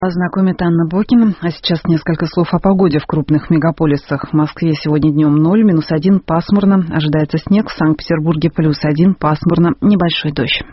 Знакомит Анна Бокина. А сейчас несколько слов о погоде в крупных мегаполисах. В Москве сегодня днем 0, -1, пасмурно. Ожидается снег. В Санкт-Петербурге +1, пасмурно, небольшой дождь.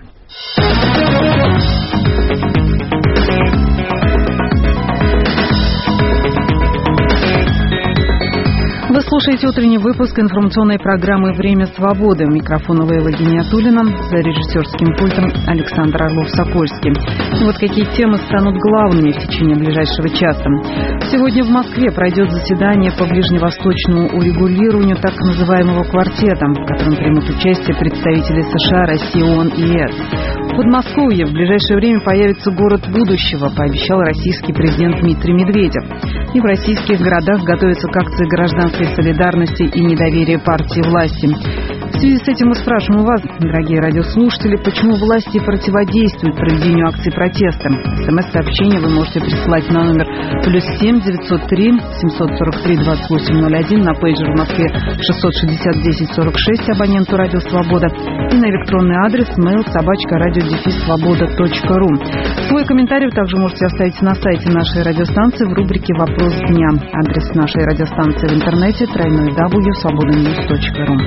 Вы слушаете утренний выпуск информационной программы «Время свободы». У микрофона Лейла Гиниатуллина, за режиссерским пультом Александр Орлов-Сокольский. И вот какие темы станут главными в течение ближайшего часа. Сегодня в Москве пройдет заседание по ближневосточному урегулированию так называемого квартета, в котором примут участие представители США, России, ООН и ЕС. В Подмосковье в ближайшее время появится город будущего, пообещал российский президент Дмитрий Медведев. И в российских городах готовятся к акции гражданской солидарности и недоверия партии власти. В связи с этим мы спрашиваем у вас, дорогие радиослушатели, почему власти противодействуют проведению акций протеста. СМС-сообщение вы можете присылать на номер +7 903 743 2801, на пейджер в Москве 660 10 46 абоненту Радио Свобода и на электронный адрес mail@radio-svoboda.ru. Свой комментарий вы также можете оставить на сайте нашей радиостанции в рубрике «Вопрос дня». Адрес нашей радиостанции в интернете www.svobodanews.ru.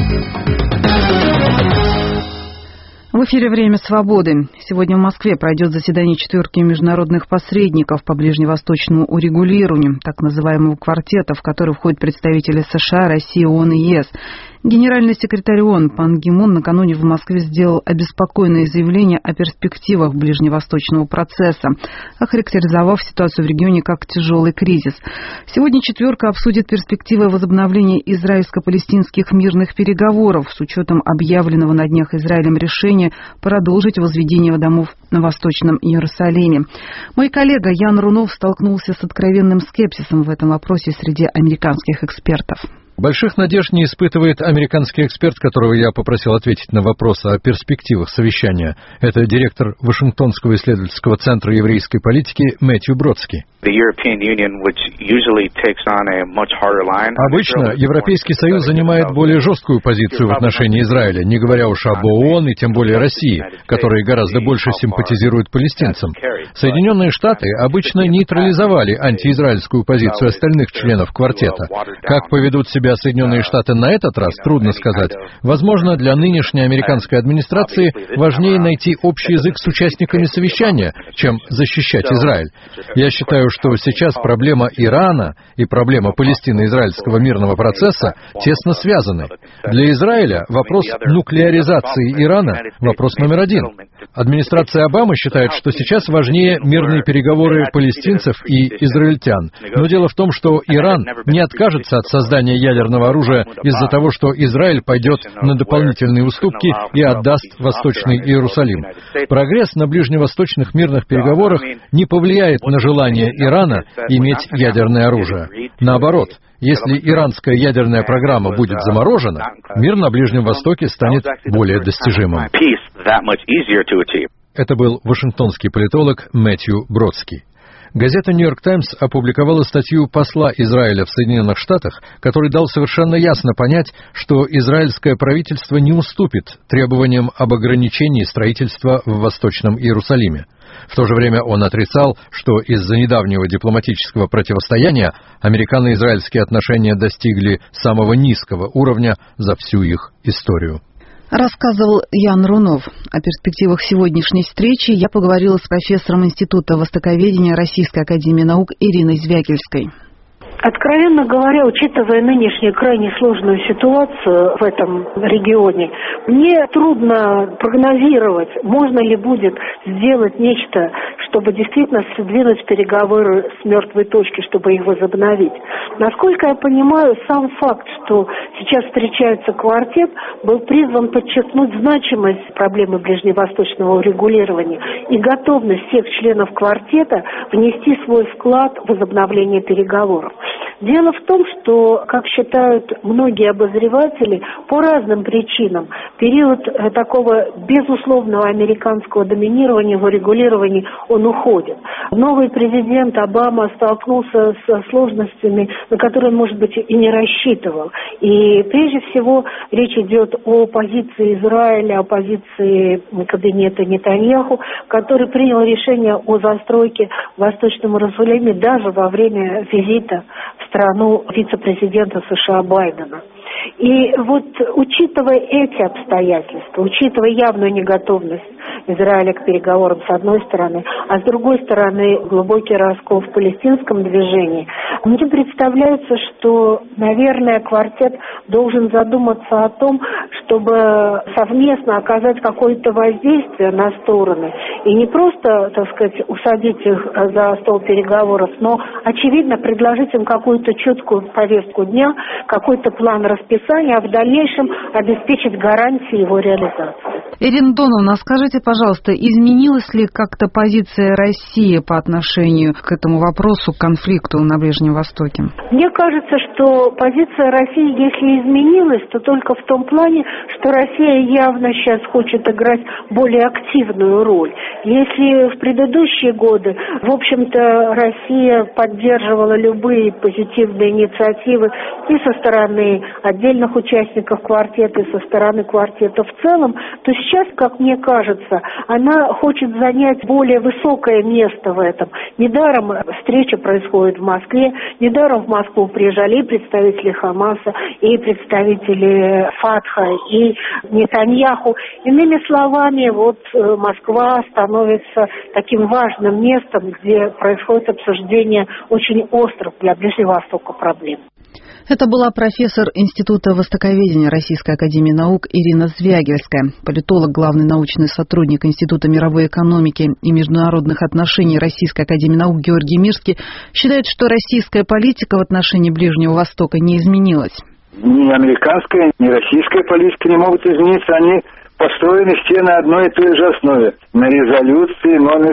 В эфире «Время свободы». Сегодня в Москве пройдет заседание четверки международных посредников по ближневосточному урегулированию, так называемого квартета, в который входят представители США, России, ООН и ЕС. Генеральный секретарь ООН Пан Ги Мун накануне в Москве сделал обеспокоенное заявление о перспективах ближневосточного процесса, охарактеризовав ситуацию в регионе как тяжелый кризис. Сегодня четверка обсудит перспективы возобновления израильско-палестинских мирных переговоров с учетом объявленного на днях Израилем решения продолжить возведение домов на Восточном Иерусалиме. Мой коллега Ян Рунов столкнулся с откровенным скепсисом в этом вопросе среди американских экспертов. Больших надежд не испытывает американский эксперт, которого я попросил ответить на вопрос о перспективах совещания. Это директор Вашингтонского исследовательского центра еврейской политики Мэтью Бродский. Обычно Европейский Союз занимает более жесткую позицию в отношении Израиля, не говоря уж об ООН и тем более России, которые гораздо больше симпатизируют палестинцам. Соединенные Штаты обычно нейтрализовали антиизраильскую позицию остальных членов квартета. Как поведут себя Соединенные Штаты на этот раз, трудно сказать. Возможно, для нынешней американской администрации важнее найти общий язык с участниками совещания, чем защищать Израиль. Я считаю, что сейчас проблема Ирана и проблема палестино-израильского мирного процесса тесно связаны. Для Израиля вопрос нуклеаризации Ирана – вопрос номер один. Администрация Обамы считает, что сейчас важнее мирные переговоры палестинцев и израильтян. Но дело в том, что Иран не откажется от создания ядерного оружия из-за того, что Израиль пойдет на дополнительные уступки и отдаст Восточный Иерусалим. Прогресс на ближневосточных мирных переговорах не повлияет на желание Ирана иметь ядерное оружие. Наоборот, если иранская ядерная программа будет заморожена, мир на Ближнем Востоке станет более достижимым. Это был вашингтонский политолог Мэтью Бродский. Газета «Нью-Йорк Таймс» опубликовала статью посла Израиля в Соединенных Штатах, который дал совершенно ясно понять, что израильское правительство не уступит требованиям об ограничении строительства в Восточном Иерусалиме. В то же время он отрицал, что из-за недавнего дипломатического противостояния американо-израильские отношения достигли самого низкого уровня за всю их историю. Рассказывал Ян Рунов. О перспективах сегодняшней встречи я поговорила с профессором Института востоковедения Российской академии наук Ириной Звягельской. Откровенно говоря, учитывая нынешнюю крайне сложную ситуацию в этом регионе, мне трудно прогнозировать, можно ли будет сделать нечто, чтобы действительно сдвинуть переговоры с мертвой точки, чтобы их возобновить. Насколько я понимаю, сам факт, что сейчас встречается квартет, был призван подчеркнуть значимость проблемы ближневосточного урегулирования и готовность всех членов квартета внести свой вклад в возобновление переговоров. Дело в том, что, как считают многие обозреватели, по разным причинам период такого безусловного американского доминирования в урегулировании он уходит. Новый президент Обама столкнулся со сложностями, на которые он, может быть, и не рассчитывал. И прежде всего речь идет о позиции Израиля, о позиции кабинета Нетаньяху, который принял решение о застройке в Восточном Иерусалиме даже во время визита в страну вице-президента США Байдена. И вот, учитывая эти обстоятельства, учитывая явную неготовность Израиля к переговорам с одной стороны, а с другой стороны глубокий раскол в палестинском движении, мне представляется, что, наверное, квартет должен задуматься о том, чтобы совместно оказать какое-то воздействие на стороны и не просто, так сказать, усадить их за стол переговоров, но, очевидно, предложить им какую-то четкую повестку дня, какой-то план расписания, а в дальнейшем обеспечить гарантии его реализации. Ирина Доновна, скажите, пожалуйста, изменилась ли как-то позиция России по отношению к этому вопросу, к конфликту на Ближнем Востоке? Мне кажется, что позиция России, если изменилась, то только в том плане, что Россия явно сейчас хочет играть более активную роль. Если в предыдущие годы, в общем-то, Россия поддерживала любые позитивные инициативы и со стороны отдельных участников квартета, и со стороны квартета в целом, то сейчас, как мне кажется, она хочет занять более высокое место в этом. Недаром встреча происходит в Москве, недаром в Москву приезжали и представители Хамаса, и представители Фатха, и Нетаньяху. Иными словами, вот Москва становится таким важным местом, где происходит обсуждение очень острых для Ближнего Востока проблем. Это была профессор Института востоковедения Российской академии наук Ирина Звягельская, политолог, главный научный сотрудник Института мировой экономики и международных отношений Российской академии наук Георгий Мирский считает, что российская политика в отношении Ближнего Востока не изменилась. Ни американская, ни российская политика не могут измениться, они построены все на одной и той же основе. На резолюции номер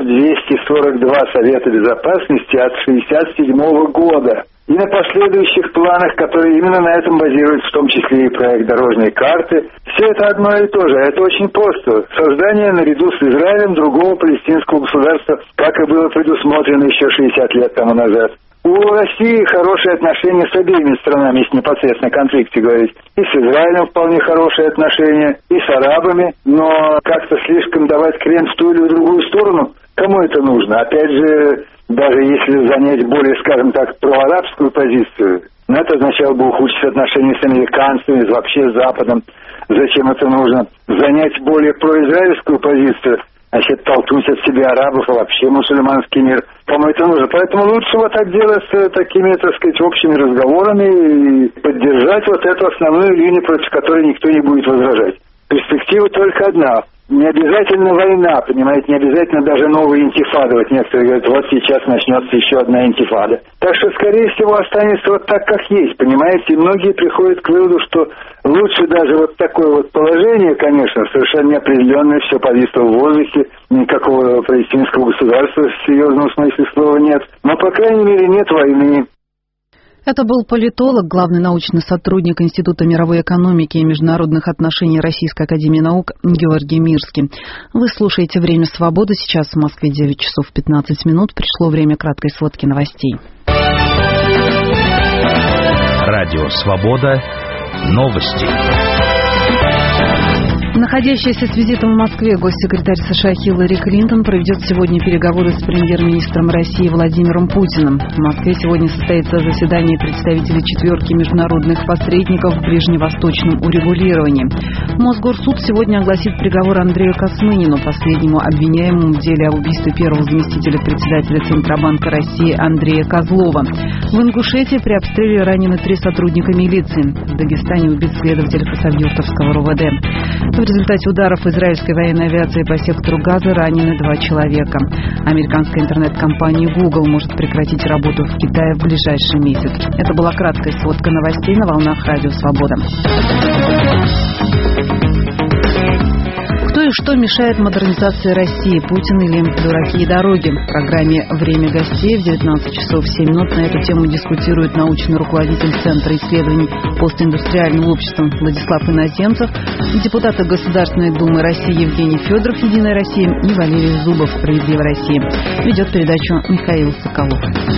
242 Совета Безопасности от 1967 года. И на последующих планах, которые именно на этом базируются, в том числе и проект дорожной карты. Все это одно и то же. Это очень просто. Создание наряду с Израилем другого палестинского государства, как и было предусмотрено еще 60 лет тому назад. У России хорошие отношения с обеими странами, если непосредственно о конфликте говорить. И с Израилем вполне хорошие отношения, и с арабами. Но как-то слишком давать крен в ту или в другую сторону, кому это нужно? Опять же, даже если занять более, скажем так, проарабскую позицию, это означало бы ухудшить отношения с американцами, вообще с Западом. Зачем это нужно? Занять более произраильскую позицию, значит, толкнуть от себя арабов, а вообще мусульманский мир. Кому это нужно? Поэтому лучше вот отделаться такими, так сказать, общими разговорами и поддержать вот эту основную линию, против которой никто не будет возражать. Перспектива только одна. Не обязательно война, понимаете, не обязательно даже новая интифада. Вот некоторые говорят, вот сейчас начнется еще одна интифада. Так что, скорее всего, останется вот так, как есть, понимаете. И многие приходят к выводу, что лучше даже вот такое вот положение, конечно, совершенно неопределенное, все повисло в воздухе, никакого палестинского государства в серьезном смысле слова нет. Но, по крайней мере, нет войны. Это был политолог, главный научный сотрудник Института мировой экономики и международных отношений Российской академии наук Георгий Мирский. Вы слушаете «Время свободы». Сейчас в Москве 9 часов 15 минут. Пришло время краткой сводки новостей. Радио «Свобода». Новости. Находящаяся с визитом в Москве госсекретарь США Хиллари Клинтон проведет сегодня переговоры с премьер-министром России Владимиром Путиным. В Москве сегодня состоится заседание представителей четверки международных посредников в ближневосточном урегулировании. Мосгорсуд сегодня огласит приговор Андрею Космынину, последнему обвиняемому в деле о убийстве первого заместителя председателя Центробанка России Андрея Козлова. В Ингушетии при обстреле ранены 3 сотрудника милиции. В Дагестане убит следователь Хасавюртовского РОВД. В результате ударов израильской военной авиации по сектору Газа ранены 2 человека. Американская интернет-компания Google может прекратить работу в Китае в ближайший месяц. Это была краткая сводка новостей на волнах Радио Свобода. Кто Кто и что мешает модернизации России? Путин или дураки и дороги? В программе «Время гостей» в 19 часов 7 минут на эту тему дискутирует научный руководитель Центра исследований постиндустриального общества Владислав Иноземцев, депутаты Государственной Думы России Евгений Федоров, «Единая Россия», и Валерий Зубов, «Справедливая Россия». Ведет передачу Михаил Соколов.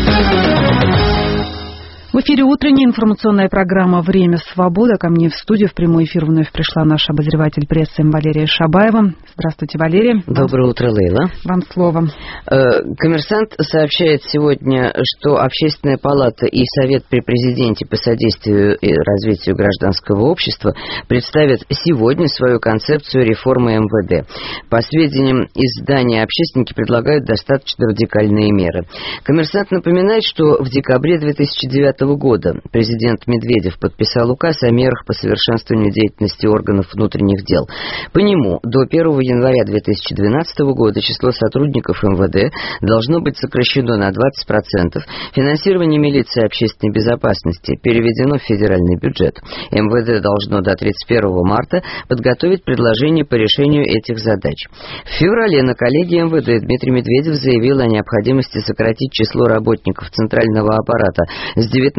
В эфире утренняя информационная программа «Время свободы». Ко мне в студию в прямой эфир вновь пришла наш обозреватель прессы Валерия Шабаева. Здравствуйте, Валерия. Доброе утро, Лейла. Вам слово. «Коммерсант» сообщает сегодня, что Общественная палата и Совет при президенте по содействию и развитию гражданского общества представят сегодня свою концепцию реформы МВД. По сведениям издания, общественники предлагают достаточно радикальные меры. «Коммерсант» напоминает, что в декабре 2009 года президент Медведев подписал указ о мерах по совершенствованию деятельности органов внутренних дел. По нему до 1 января 2012 года число сотрудников МВД должно быть сокращено на 20%, финансирование милиции и общественной безопасности переведено в федеральный бюджет. МВД должно до 31 марта подготовить предложение по решению этих задач. В феврале на коллегии МВД Дмитрий Медведев заявил о необходимости сократить число работников центрального аппарата с 19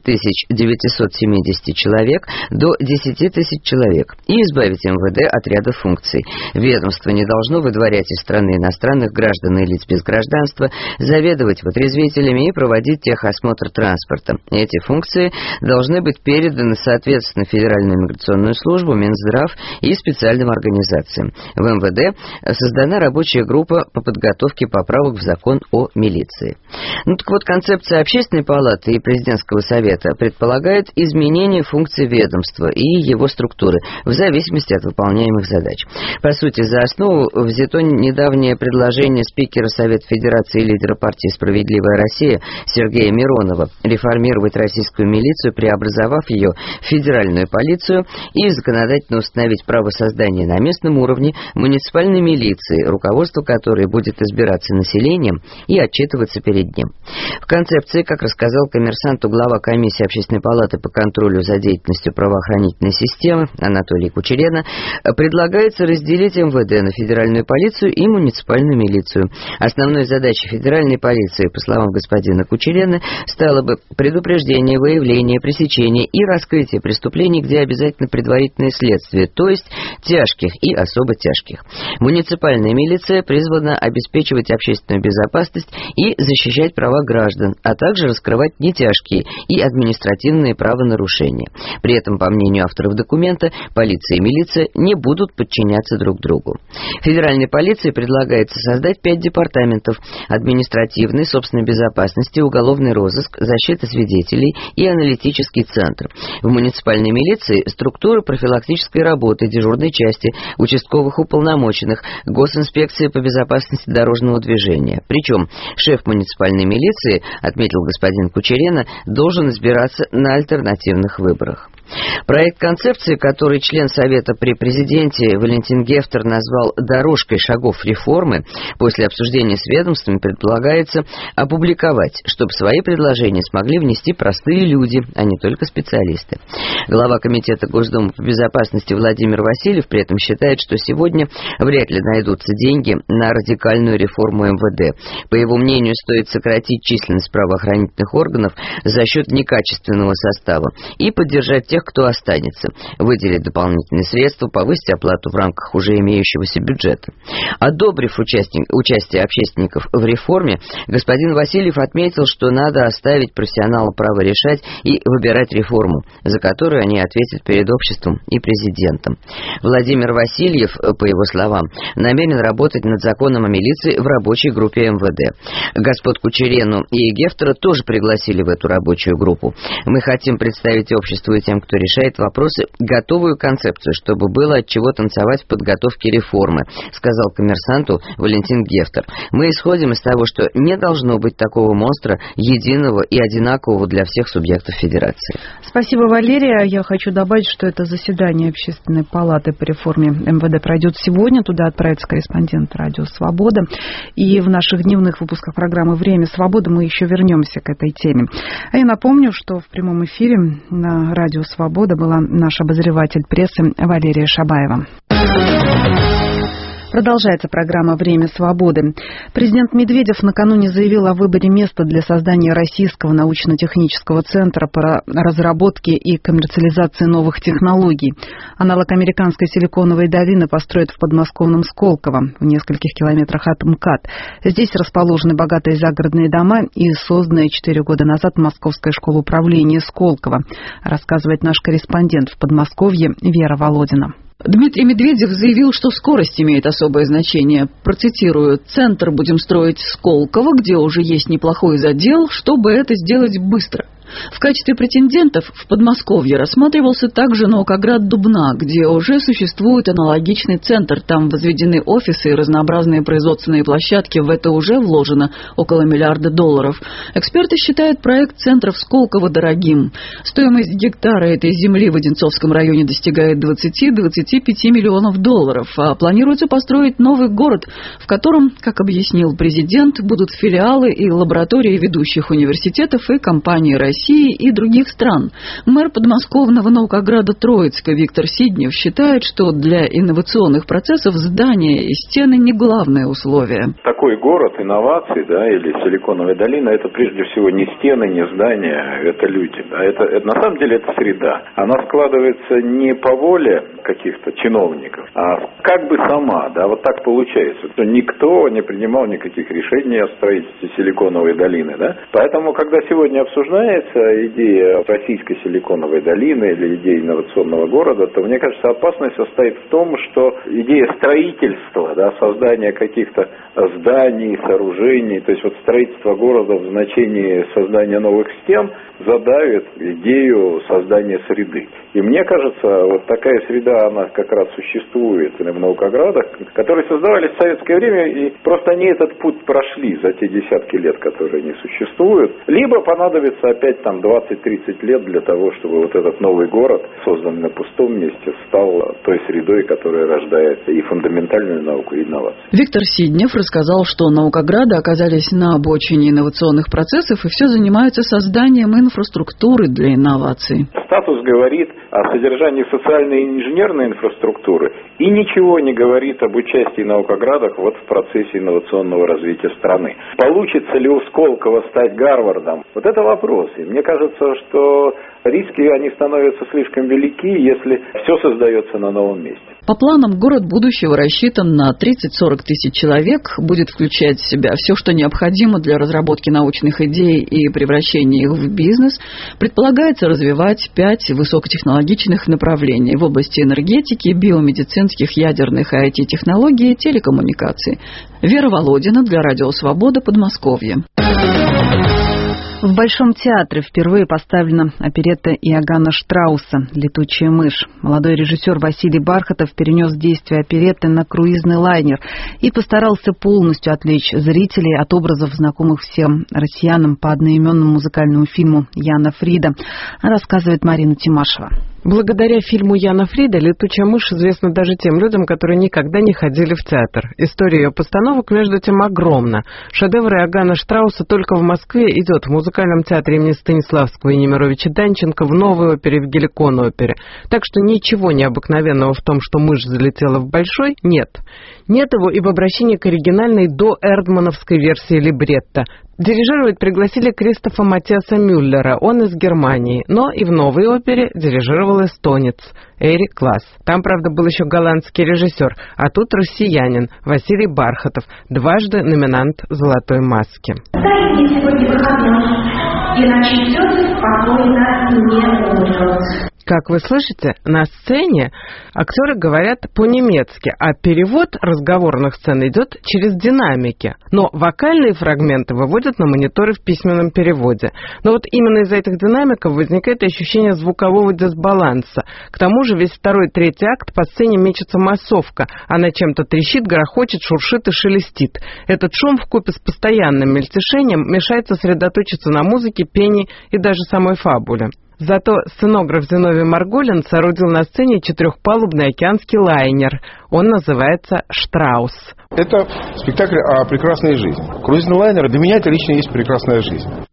970 человек до 10 тысяч человек и избавить МВД от ряда функций. Ведомство не должно выдворять из страны иностранных граждан и лиц без гражданства, заведовать вытрезвителями и проводить техосмотр транспорта. Эти функции должны быть переданы соответственно Федеральную миграционную службу, Минздрав и специальным организациям. В МВД создана рабочая группа по подготовке поправок в закон о милиции. Концепция Общественной палаты и президентского совета предполагает изменение функций ведомства и его структуры в зависимости от выполняемых задач. По сути, за основу взято недавнее предложение спикера Совета Федерации и лидера партии «Справедливая Россия» Сергея Миронова реформировать российскую милицию, преобразовав ее в федеральную полицию и законодательно установить право создания на местном уровне муниципальной милиции, руководство которой будет избираться населением и отчитываться перед ним. В концепции, как рассказал «Коммерсанту» глава комиссии Общественной палаты по контролю за деятельностью правоохранительной системы Анатолий Кучерена, предлагается разделить МВД на федеральную полицию и муниципальную милицию. Основной задачей федеральной полиции, по словам господина Кучерена, стало бы предупреждение, выявление, пресечение и раскрытие преступлений, где обязательно предварительное следствие, то есть тяжких и особо тяжких. Муниципальная милиция призвана обеспечивать общественную безопасность и защищать права граждан, а также раскрывать нетяжкие и административные правонарушения. При этом, по мнению авторов документа, полиция и милиция не будут подчиняться друг другу. Федеральной полиции предлагается создать 5 департаментов: административной, собственной безопасности, уголовный розыск, защита свидетелей и аналитический центр. В муниципальной милиции структуры профилактической работы, дежурной части, участковых уполномоченных, госинспекции по безопасности дорожного движения. Причем шеф муниципальной милиции, отметил господин Кучерена, должен избираться на альтернативных выборах. Проект концепции, который член Совета при президенте Валентин Гефтер назвал «дорожкой шагов реформы», после обсуждения с ведомствами предполагается опубликовать, чтобы свои предложения смогли внести простые люди, а не только специалисты. Глава Комитета Госдумы по безопасности Владимир Васильев при этом считает, что сегодня вряд ли найдутся деньги на радикальную реформу МВД. По его мнению, стоит сократить численность правоохранительных органов за счет некачественного состава и поддержать тех, кто останется, выделить дополнительные средства, повысить оплату в рамках уже имеющегося бюджета. Одобрив участие общественников в реформе, господин Васильев отметил, что надо оставить профессионалам право решать и выбирать реформу, за которую они ответят перед обществом и президентом. Владимир Васильев, по его словам, намерен работать над законом о милиции в рабочей группе МВД. Господ Кучерену и Гефтера тоже пригласили в эту рабочую группу. Мы хотим представить обществу и тем, кто решает вопросы, готовую концепцию, чтобы было от чего танцевать в подготовке реформы, сказал «Коммерсанту» Валентин Гефтер. Мы исходим из того, что не должно быть такого монстра, единого и одинакового для всех субъектов Федерации. Спасибо, Валерия. Я хочу добавить, что это заседание Общественной палаты по реформе МВД пройдет сегодня. Туда отправится корреспондент «Радио Свобода». И в наших дневных выпусках программы «Время свободы» мы еще вернемся к этой теме. А я напомню, что в прямом эфире на «Радио Свобода» была наш обозреватель прессы Валерия Шабаева. Продолжается программа «Время свободы». Президент Медведев накануне заявил о выборе места для создания Российского научно-технического центра по разработке и коммерциализации новых технологий. Аналог американской силиконовой долины построят в подмосковном Сколково, в нескольких километрах от МКАД. Здесь расположены богатые загородные дома и созданная 4 года назад Московская школа управления Сколково, рассказывает наш корреспондент в Подмосковье Вера Володина. Дмитрий Медведев заявил, что скорость имеет особое значение. Процитирую: «Центр будем строить в Сколково, где уже есть неплохой задел, чтобы это сделать быстро». В качестве претендентов в Подмосковье рассматривался также Наукоград-Дубна, где уже существует аналогичный центр. Там возведены офисы и разнообразные производственные площадки. В это уже вложено около $1 миллиарда. Эксперты считают проект центра в Сколково дорогим. Стоимость гектара этой земли в Одинцовском районе достигает $20-25 миллионов. А планируется построить новый город, в котором, как объяснил президент, будут филиалы и лаборатории ведущих университетов и компаний России и других стран. Мэр подмосковного Наукограда-Троицка Виктор Сиднев считает, что для инновационных процессов здания и стены не главное условие. Такой город инноваций, или Силиконовая долина, это прежде всего не стены, не здания, это люди. Это на самом деле это среда. Она складывается не по воле каких-то чиновников, а как бы сама, вот так получается. Никто не принимал никаких решений о строительстве Силиконовой долины, Поэтому, когда сегодня обсуждается идея российской Силиконовой долины или идея инновационного города, то, мне кажется, опасность состоит в том, что идея строительства, создания каких-то зданий, сооружений, то есть строительство города в значении создания новых стен задавит идею создания среды. И мне кажется, такая среда, она как раз существует в Наукоградах, которые создавались в советское время, и просто они этот путь прошли за те десятки лет, которые они существуют. Либо понадобится опять 20-30 лет для того, чтобы этот новый город, созданный на пустом месте, стал той средой, которая рождает и фундаментальную науку, и инновации. Виктор Сиднев рассказал, что Наукограды оказались на обочине инновационных процессов и все занимаются созданием инфраструктуры для инноваций. Статус говорит о содержании социальной и инженерной инфраструктуры и ничего не говорит об участии Наукоградов в процессе инновационного развития страны. Получится ли у Сколково стать Гарвардом? Это вопрос. И мне кажется, что риски, они становятся слишком велики, если все создается на новом месте. По планам, город будущего рассчитан на 30-40 тысяч человек, будет включать в себя все, что необходимо для разработки научных идей и превращения их в бизнес. Предполагается развивать 5 высокотехнологичных направлений в области энергетики, биомедицинских, ядерных и IT-технологий и телекоммуникаций. Вера Володина для Радио Свобода, Подмосковье. В Большом театре впервые поставлена оперетта Иоганна Штрауса «Летучая мышь». Молодой режиссер Василий Бархатов перенес действие оперетты на круизный лайнер и постарался полностью отвлечь зрителей от образов, знакомых всем россиянам по одноименному музыкальному фильму Яна Фрида, рассказывает Марина Тимашева. Благодаря фильму Яна Фрида «Летучая мышь» известна даже тем людям, которые никогда не ходили в театр. История ее постановок, между тем, огромна. Шедевр Иоганна Штрауса только в Москве идет в музыкальном театре имени Станиславского и Немировича Данченко, в Новой опере, в Геликон-опере. Так что ничего необыкновенного в том, что мышь залетела в Большой, нет. Нет его и в обращении к оригинальной доэрдмановской версии либретто. Дирижировать пригласили Кристофа Матиаса Мюллера, он из Германии, но и в новой опере дирижировал эстонец Эрик Класс. Там, правда, был еще голландский режиссер, а тут россиянин Василий Бархатов, дважды номинант «Золотой маски». Дайте мне сегодня выходной, иначе все спокойно не умрет. Как вы слышите, на сцене актеры говорят по-немецки, а перевод разговорных сцен идет через динамики. Но вокальные фрагменты выводят на мониторы в письменном переводе. Но именно из-за этих динамиков возникает ощущение звукового дисбаланса. К тому же весь второй и третий акт по сцене мечется массовка. Она чем-то трещит, грохочет, шуршит и шелестит. Этот шум вкупе с постоянным мельтешением мешает сосредоточиться на музыке, пении и даже самой фабуле. Зато сценограф Зиновий Марголин соорудил на сцене 4-палубный океанский лайнер. Он называется «Штраус». Это спектакль о прекрасной жизни. Круизный лайнер для меня это лично есть прекрасная жизнь.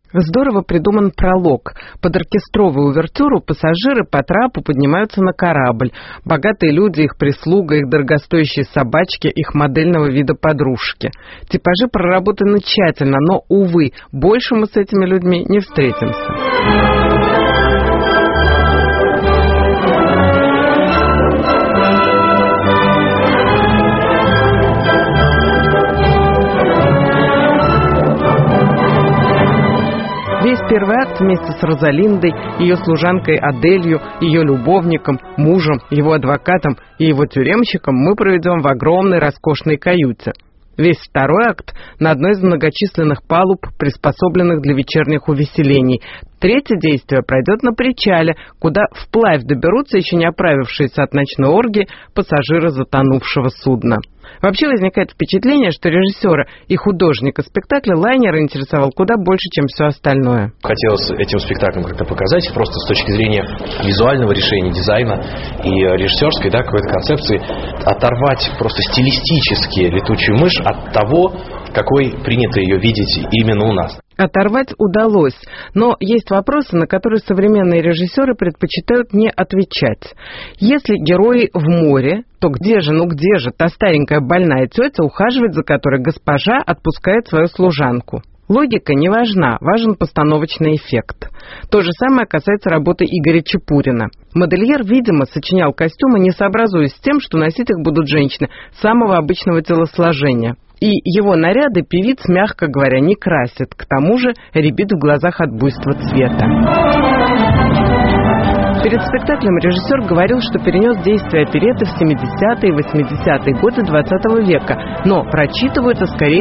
Здорово придуман пролог. Под оркестровую увертюру пассажиры по трапу поднимаются на корабль. Богатые люди, их прислуга, их дорогостоящие собачки, их модельного вида подружки. Типажи проработаны тщательно, но, увы, больше мы с этими людьми не встретимся. Весь первый акт вместе с Розалиндой, ее служанкой Аделью, ее любовником, мужем, его адвокатом и его тюремщиком мы проведем в огромной роскошной каюте. Весь второй акт на одной из многочисленных палуб, приспособленных для вечерних увеселений. Третье действие пройдет на причале, куда вплавь доберутся еще не оправившиеся от ночной оргии пассажиры затонувшего судна. Вообще возникает впечатление, что режиссера и художника спектакля лайнер интересовал куда больше, чем все остальное. Хотелось этим спектаклем как-то показать, просто с точки зрения визуального решения, дизайна и режиссерской, какой-то концепции, оторвать просто стилистически летучую мышь от того, какой принято ее видеть именно у нас. Оторвать удалось, но есть вопросы, на которые современные режиссеры предпочитают не отвечать. Если герои в море, то где же та старенькая больная тетя, ухаживать за которой госпожа отпускает свою служанку? Логика не важна, важен постановочный эффект. То же самое касается работы Игоря Чепурина. Модельер, видимо, сочинял костюмы, не сообразуясь с тем, что носить их будут женщины самого обычного телосложения. И его наряды певиц, мягко говоря, не красит. К тому же рябит в глазах от буйства цвета. Перед спектаклем режиссер говорил, что перенес действие оперетты в 70-е и 80-е годы 20 века, но прочитываются скорее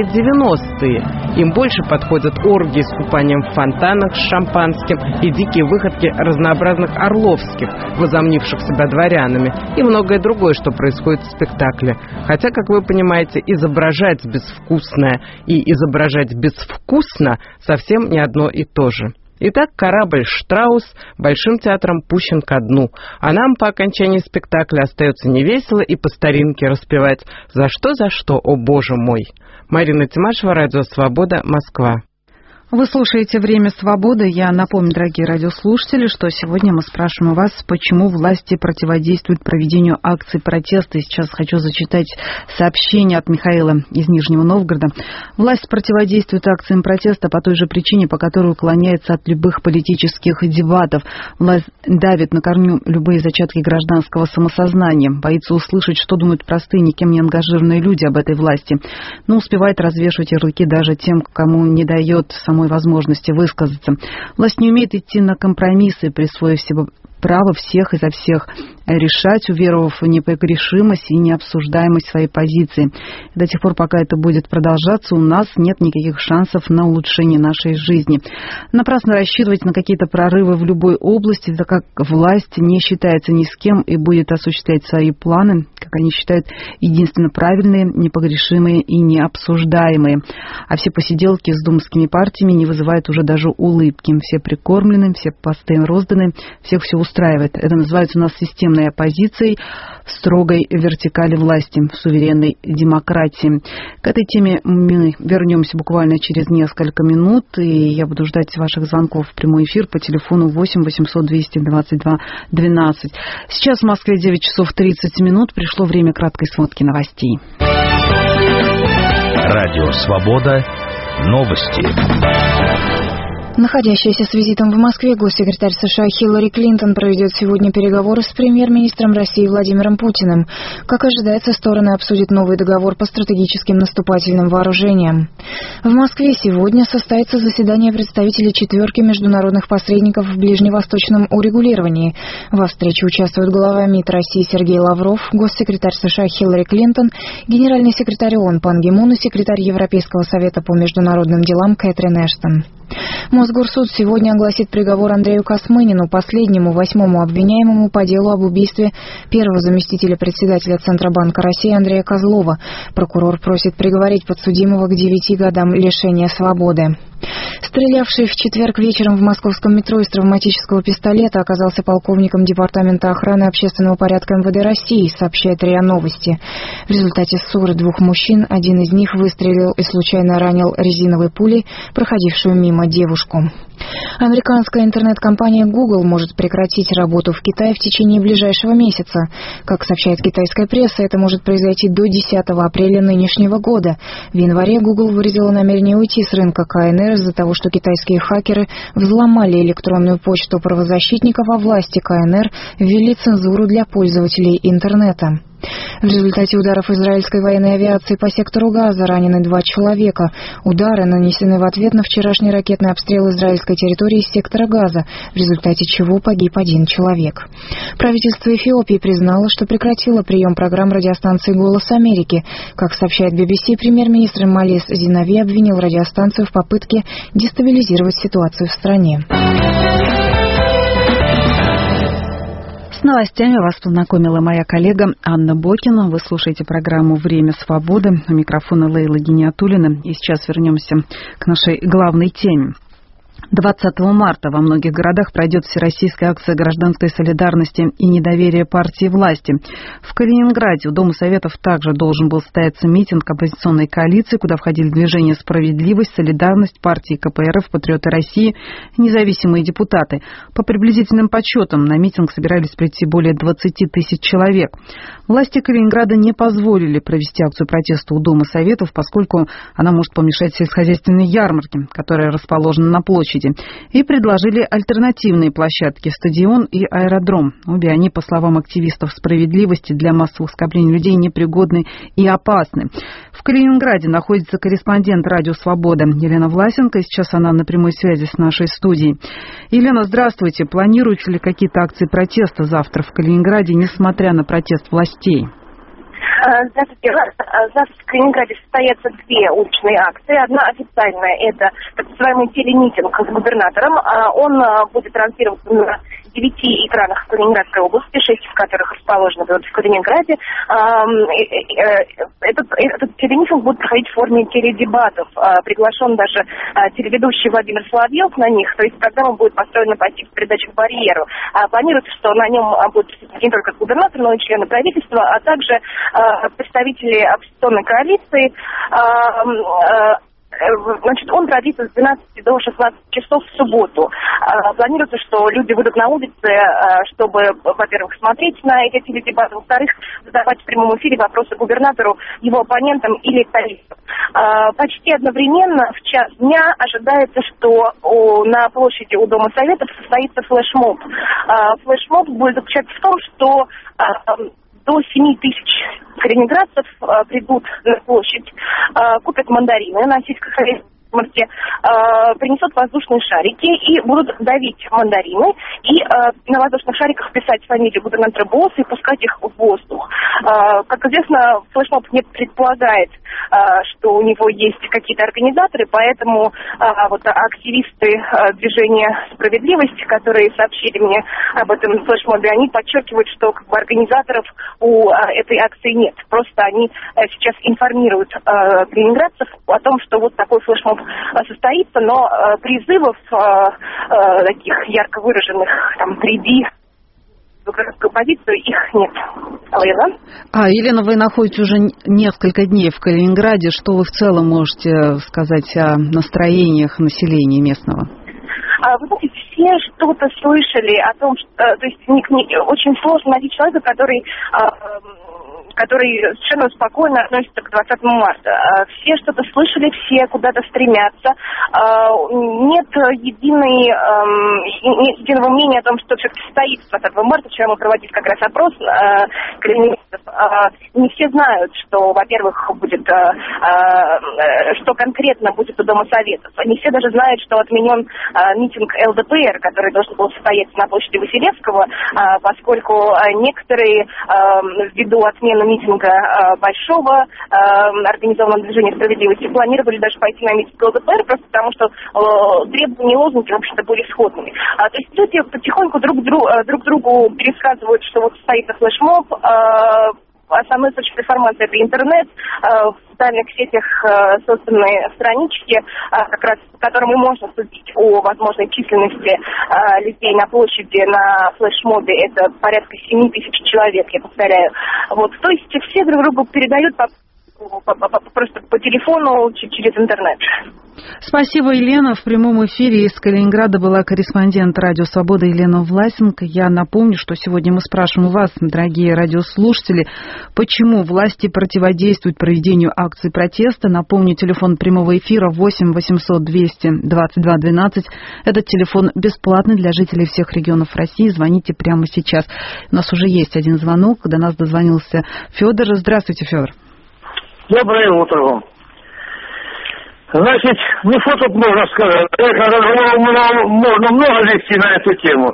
90-е. Им больше подходят оргии с купанием в фонтанах с шампанским и дикие выходки разнообразных орловских, возомнивших себя дворянами, и многое другое, что происходит в спектакле. Хотя, как вы понимаете, изображать безвкусное и изображать безвкусно совсем не одно и то же. Итак, корабль «Штраус» Большим театром пущен ко дну, а нам по окончании спектакля остается невесело и по старинке распевать «За что, о боже мой». Марина Тимашева, Радио Свобода, Москва. Вы слушаете «Время свободы». Я напомню, дорогие радиослушатели, что сегодня мы спрашиваем вас, почему власти противодействуют проведению акций протеста. И сейчас хочу зачитать сообщение от Михаила из Нижнего Новгорода. Власть противодействует акциям протеста по той же причине, по которой уклоняется от любых политических дебатов. Власть давит на корню любые зачатки гражданского самосознания, боится услышать, что думают простые, никем не ангажированные люди об этой власти, но успевает развешивать ярлыки даже тем, кому не дает самой возможности высказаться. Власть не умеет идти на компромиссы, присвоив себе право всех и за всех решать, уверовав в непогрешимость и необсуждаемость своей позиции. До тех пор, пока это будет продолжаться, у нас нет никаких шансов на улучшение нашей жизни. Напрасно рассчитывать на какие-то прорывы в любой области, так как власть не считается ни с кем и будет осуществлять свои планы, как они считают, единственно правильные, непогрешимые и необсуждаемые. А все посиделки с думскими партиями не вызывают уже даже улыбки. Все прикормлены, все посты розданы, всех все устраивает. Это называется у нас системной оппозицией в строгой вертикали власти, в суверенной демократии. К этой теме мы вернемся буквально через несколько минут, и я буду ждать ваших звонков в прямой эфир по телефону 8 800 222 12. Сейчас в Москве 9 часов 30 минут. Пришло время краткой сводки новостей. Радио «Свобода». Новости. Находящаяся с визитом в Москве госсекретарь США Хиллари Клинтон проведет сегодня переговоры с премьер-министром России Владимиром Путиным. Как ожидается, стороны обсудят новый договор по стратегическим наступательным вооружениям. В Москве сегодня состоится заседание представителей четверки международных посредников в ближневосточном урегулировании. Во встрече участвуют глава МИД России Сергей Лавров, госсекретарь США Хиллари Клинтон, генеральный секретарь ООН Пан Ги Мун и секретарь Европейского совета по международным делам Кэтрин Эштон. Мосгорсуд сегодня огласит приговор Андрею Космынину, последнему 8-му обвиняемому по делу об убийстве первого заместителя председателя Центробанка России Андрея Козлова. Прокурор просит приговорить подсудимого к 9 годам лишения свободы. Стрелявший в четверг вечером в московском метро из травматического пистолета оказался полковником Департамента охраны общественного порядка МВД России, сообщает РИА Новости. В результате ссоры двух мужчин один из них выстрелил и случайно ранил резиновой пулей проходившую мимо девушку. Американская интернет-компания Google может прекратить работу в Китае в течение ближайшего месяца. Как сообщает китайская пресса, это может произойти до 10 апреля нынешнего года. В январе Google выразила намерение уйти с рынка КНР из-за того, что китайские хакеры взломали электронную почту правозащитников, а власти КНР ввели цензуру для пользователей интернета. В результате ударов израильской военной авиации по сектору Газа ранены 2 человека. Удары нанесены в ответ на вчерашний ракетный обстрел израильской территории из сектора Газа, в результате чего погиб 1 человек. Правительство Эфиопии признало, что прекратило прием программ радиостанции «Голос Америки». Как сообщает BBC, премьер-министр Малес Зинави обвинил радиостанцию в попытке дестабилизировать ситуацию в стране. С новостями вас познакомила моя коллега Анна Бокина. Вы слушаете программу «Время свободы». У микрофона Лейла Гиниатуллина. И сейчас вернемся к нашей главной теме. 20 марта во многих городах пройдет всероссийская акция гражданской солидарности и недоверия партии власти. В Калининграде у Дома Советов также должен был состояться митинг оппозиционной коалиции, куда входили движения «Справедливость», «Солидарность», партии КПРФ, «Патриоты России», независимые депутаты. По приблизительным подсчетам на митинг собирались прийти более 20 тысяч человек. Власти Калининграда не позволили провести акцию протеста у Дома Советов, поскольку она может помешать сельскохозяйственной ярмарке, которая расположена на площади, и предложили альтернативные площадки — стадион и аэродром. Обе они, по словам активистов «Справедливости», для массовых скоплений людей непригодны и опасны. В Калининграде находится корреспондент «Радио Свобода» Елена Власенко, и сейчас она на прямой связи с нашей студией. Елена, здравствуйте. Планируются ли какие-то акции протеста завтра в Калининграде, несмотря на протест властей? Здравствуйте. Завтра в Калининграде состоятся 2 уличные акции. Одна официальная – это так называемый телемитинг с губернатором. Он будет транслироваться на 9 экранах в Калининградской области, 6 из которых расположены в Калининграде. Этот телемитинг будет проходить в форме теледебатов. Приглашен даже телеведущий Владимир Соловьев на них. То есть программа будет построена по типу передачи к барьеру. Планируется, что на нем будут присутствовать не только губернатор, но и члены правительства, а также представители оппозиционной коалиции. Значит, он продлится с 12 до 16 часов в субботу. Планируется, что люди выйдут на улицы, чтобы, во-первых, смотреть на эти теледебаты, во-вторых, задавать в прямом эфире вопросы губернатору, его оппонентам или коллегам. Почти одновременно в час дня ожидается, что на площади у Дома Советов состоится флешмоб. Флешмоб будет заключаться в том, что до 7 тысяч калининградцев придут на площадь, купят мандарины на сельскохозяйственном ярмарке, принесут воздушные шарики и будут давить мандарины и на воздушных шариках писать фамилию губернатора БОС и пускать их в воздух. Как известно, флешмоб не предполагает, что у него есть какие-то организаторы, поэтому вот активисты движения «Справедливость», которые сообщили мне об этом флешмобе, они подчеркивают, что как бы организаторов у этой акции нет. Просто они сейчас информируют калининградцев о том, что вот такой флешмоб состоится, но призывов таких ярко выраженных, там, «Приди в городскую позицию», их нет. Елена? Елена, вы находитесь уже несколько дней в Калининграде. Что вы в целом можете сказать о настроениях населения местного? Вы знаете, все что-то слышали о том, что, то есть очень сложно найти человека, который совершенно спокойно относится к 20 марта. Все что-то слышали, все куда-то стремятся. Нет единого мнения о том, что все-таки стоит 20 марта. Вчера мы проводили как раз опрос калининградцев. Не все знают, что, во-первых, будет, что конкретно будет у Дома Советов. Не все даже знают, что отменен митинг ЛДПР, который должен был состояться на площади Василевского, поскольку некоторые ввиду отмены митинга большого организованного движения «Справедливости» планировали даже пойти на митинг ЛДПР, просто потому что требования и лозунги, в общем-то, были сходными. То есть люди потихоньку друг другу пересказывают, что вот состоится флешмоб, основной источник информации это интернет, в социальных сетях созданы странички, как раз по которым и можно судить о возможной численности людей на площади, на флешмобе. Это порядка 7 тысяч человек, я повторяю. Вот. То есть все друг другу передают просто по телефону, через интернет. Спасибо, Елена. В прямом эфире из Калининграда была корреспондент «Радио Свобода» Елена Власенко. Я напомню, что сегодня мы спрашиваем вас, дорогие радиослушатели, почему власти противодействуют проведению акций протеста. Напомню, телефон прямого эфира 8 800 200 22 12. Этот телефон бесплатный для жителей всех регионов России. Звоните прямо сейчас. У нас уже есть один звонок. До нас дозвонился Федор. Здравствуйте, Федор. Доброе утро вам. Значит, не фото можно сказать, можно много вести на эту тему.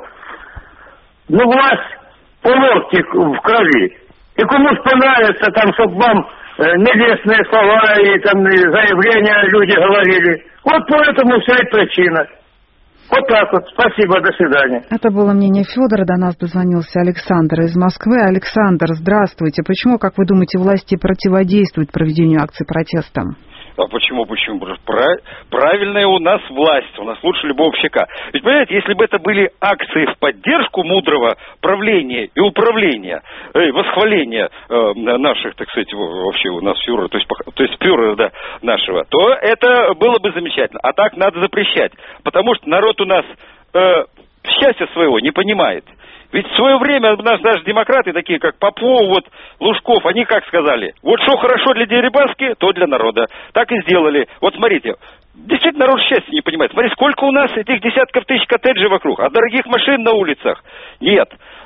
Но власть по локти в крови. И кому-то понравится, там, чтобы вам нелестные слова и там заявления люди говорили. Вот поэтому вся и причина. Вот так вот. Спасибо, до свидания. Это было мнение Федора. До нас дозвонился Александр из Москвы. Александр, здравствуйте. Почему, как вы думаете, власти противодействуют проведению акций протеста? А почему? Правильная у нас власть, у нас лучше любого общака. Ведь, понимаете, если бы это были акции в поддержку мудрого правления и управления, восхваления наших, так сказать, вообще у нас фюрера, то есть фюрера, да, нашего, то это было бы замечательно. А так надо запрещать, потому что народ у нас счастья своего не понимает. Ведь в свое время у нас даже демократы, такие как Попов, вот, Лужков, они как сказали, вот что хорошо для Дерибаски, то для народа. Так и сделали. Вот смотрите, действительно народ счастья не понимает. Смотри, сколько у нас этих десятков тысяч коттеджей вокруг, а дорогих машин на улицах нет.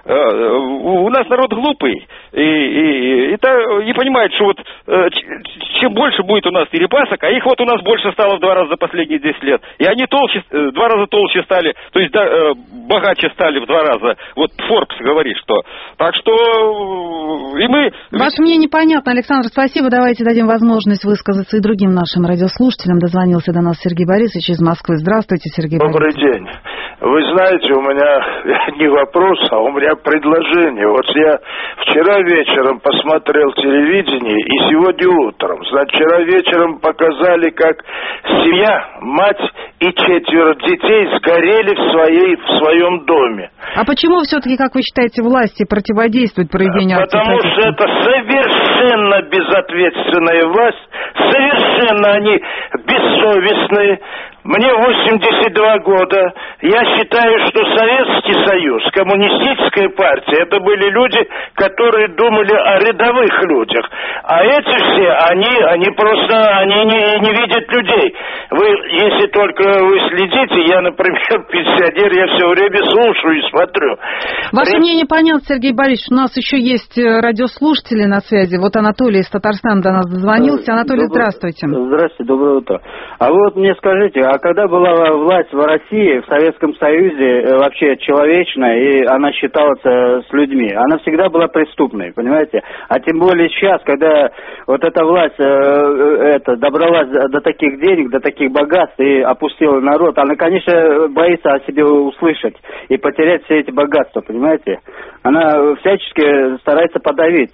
У нас народ глупый и не понимает, что вот чем больше будет у нас Дерибасок, а их вот у нас больше стало в 2 раза за последние 10 лет, и они толще, 2 раза толще стали, то есть богаче стали в 2 раза. Вот Forbes говорит, что. Так что и мы... Ваше мнение понятно, Александр, спасибо. Давайте дадим возможность высказаться и другим нашим радиослушателям. Дозвонился до нас Сергей Борисович из Москвы. Здравствуйте, Сергей Борисович. Добрый день. Вы знаете, у меня не вопрос, а у меня предложение. Вот я вчера вечером посмотрел телевидение и сегодня утром. Значит, вчера вечером показали, как семья, мать и 4 детей сгорели в своем доме. А почему все-таки, как вы считаете, власти противодействуют проведению акций протеста? Потому что это совершенно безответственная власть, совершенно они бессовестные. Мне 82 года. Я считаю, что Советский Союз, коммунистическая партия, это были люди, которые думали о рядовых людях. А эти все, они просто не видят людей. Вы, если только вы следите, я, например, пенсионер, я все время слушаю и смотрю. Ваше мнение понятно, Сергей Борисович. У нас еще есть радиослушатели на связи. Вот Анатолий из Татарстана до нас дозвонился. Анатолий, здравствуйте. Здравствуйте, доброе утро. А вы вот мне скажите, а когда была власть в России, в Советском Союзе, вообще человечная, и она считалась с людьми, она всегда была преступной, понимаете? А тем более сейчас, когда вот эта власть добралась до таких денег, до таких богатств и опустила народ, она, конечно, боится о себе услышать и потерять все эти богатства, понимаете? Она всячески старается подавить